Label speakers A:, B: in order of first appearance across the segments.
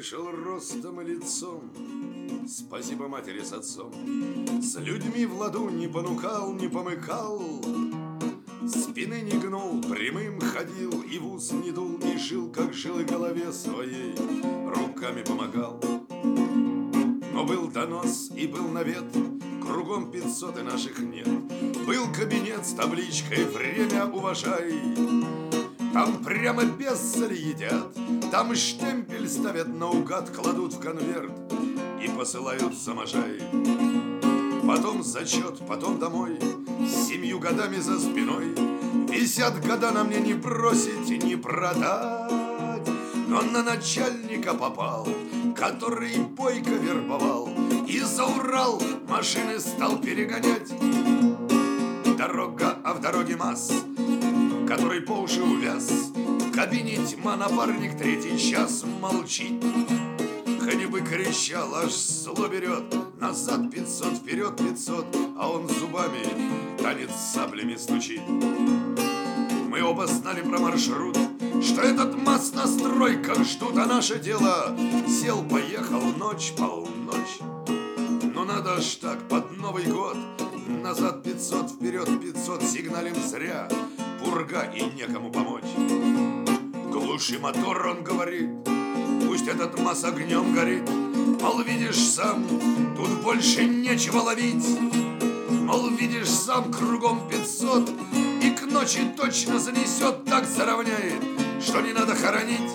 A: вышел ростом и лицом, спасибо матери с отцом. С людьми в ладу не понукал, не помыкал, спины не гнул, прямым ходил, и в ус не дул, и жил, как жил, и голове своей руками помогал. Но был донос и был навет, кругом 500 и наших нет. Был кабинет с табличкой «Время уважай». Там прямо без соли едят, там штемпель ставят наугад, кладут в конверт и посылают за Можай. Потом зачет, потом домой, с 7 годами за спиной. Висят года на мне не бросить, не продать. Но на начальника попал, который бойко вербовал, и за Урал машины стал перегонять. Дорога, а в дороге масс, который по уши увяз. В кабине тьма, напарник 3-й час молчит. Хоть бы кричал, аж зло берет. Назад 500, вперед 500, а он зубами танец саблями стучит. Мы оба знали про маршрут, что этот МАЗ на стройках ждут, а наше дело сел, поехал, ночь, полночь. Но надо ж так под Новый год. Назад 500, вперед 500, сигналим зря. Пурга и некому помочь. Глуши мотор, он говорит, пусть этот МАЗ огнем горит. Мол, видишь сам, тут больше нечего ловить. Мол, видишь сам, кругом 500, и к ночи точно занесет, так заровняет, что не надо хоронить.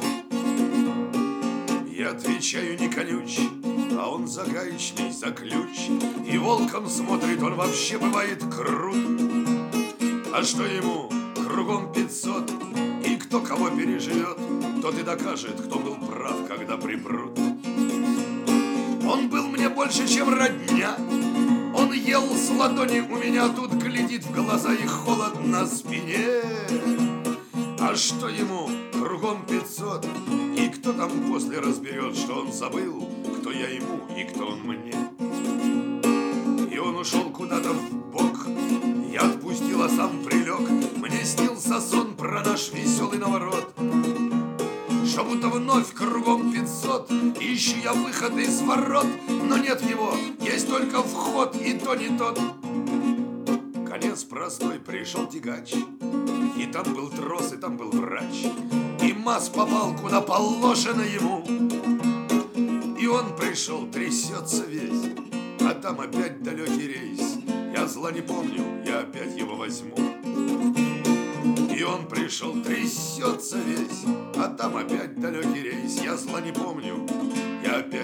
A: Я отвечаю, не конюч, а он за гаечный, за ключ. И волком смотрит, он вообще бывает крут. А что ему? Кругом 500, и кто кого переживет, тот и докажет, кто был прав, когда припрут. Он был мне больше, чем родня. Он ел с ладони у меня, тут глядит в глаза и холод на спине. А что ему? Кругом 500, и кто там после разберет, что он забыл, кто я ему и кто он мне. И он ушел куда-то в бок, я отпустил, а сам прилег. Мне снился сон про наш веселый наворот, что будто вновь кругом 500, ищу я выход из ворот, но нет его, есть только вход, и то не тот. Конец простой, пришел тягач, и там был трос, и там был врач, и МАЗ попал куда положено ему. И он пришел, трясется весь, а там опять далекий рейс. Я зла не помню, я опять его возьму. И он пришел, трясется весь, а там опять далекий рейс. Я зла не помню, я опять